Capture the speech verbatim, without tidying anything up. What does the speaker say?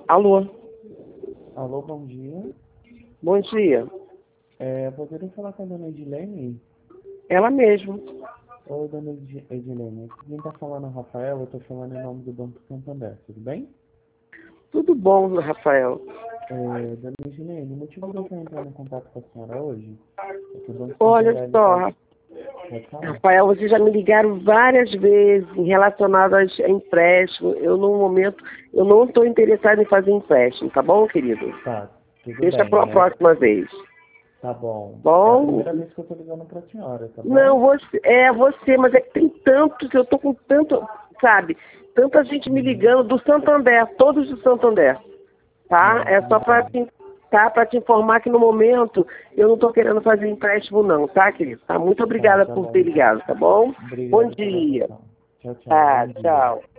Alô, Alô, bom dia. bom dia. É, poderia falar com a dona Edilene? Ela mesma. Oi, dona Edi- Edilene. Quem tá falando é o Rafael, eu tô falando em nome do Banco Santander, tudo bem? Tudo bom, Rafael? É, dona Edilene, o motivo de eu estar entrando em contato com a senhora hoje é que o Banco Olha Santander ele só, tá... Ra- Pode falar? Rafael, vocês já me ligaram várias vezes em relacionado a a empréstimo. Eu, no momento, eu não estou interessada em fazer empréstimo, tá bom, querido? Tá, tudo Deixa bem. para a É, próxima vez. tá bom. É a Bom? primeira vez que eu tô ligando pra senhora, tá Não, bom? você, é você, mas é que tem tantos, eu tô com tanto, sabe, tanta gente me Uhum. ligando do Santander, todos do Santander. Tá? Não, É tudo só para bem. te, tá? Para te informar que no momento eu não estou querendo fazer empréstimo não, tá, querido? Tá? Muito Tá, obrigada tá por bom ter então. ligado, tá bom? Bom Obrigado pela dia. atenção. Tchau, tchau. Tá, Bom dia. tchau.